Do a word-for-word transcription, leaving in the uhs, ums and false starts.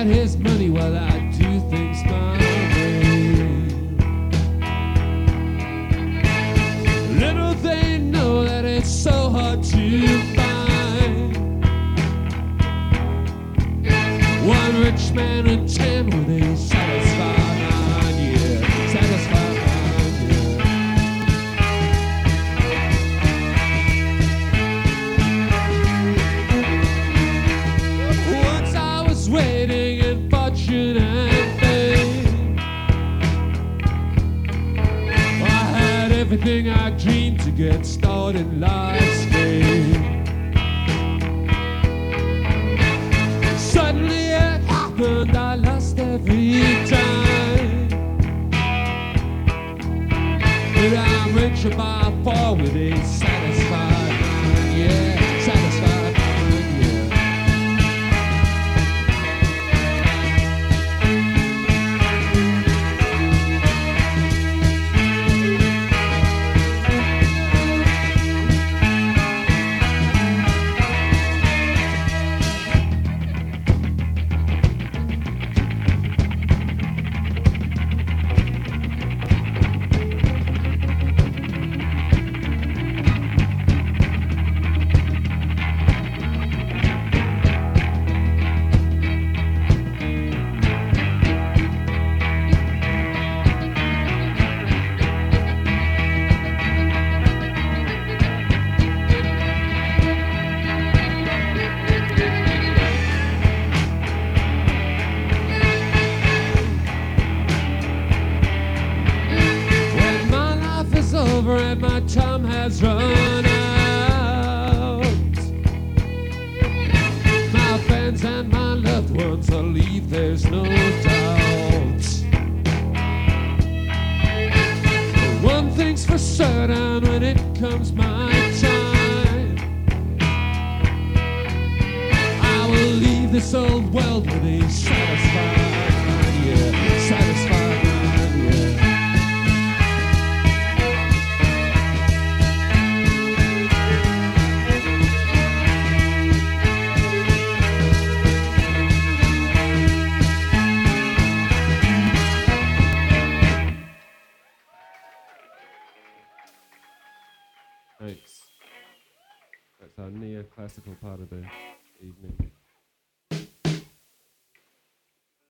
got his money while I do things my way. Little they know that it's so hard to find one rich man and ten with a satisfied mind, yeah, satisfied mind, yeah. Once I was waiting in fortune and fame. I had everything I dreamed to get started in life's game. Suddenly it happened, I lost every time. But I'm richer by far with a satisfied mind, yeah, satisfied mind, yeah. Over and my time has run out. My friends and my loved ones will leave, there's no doubt. But one thing's for certain, when it comes my time, I will leave this old world with a satisfied mind, yeah, satisfied mind, yeah. Thanks. That's our neoclassical part of the evening.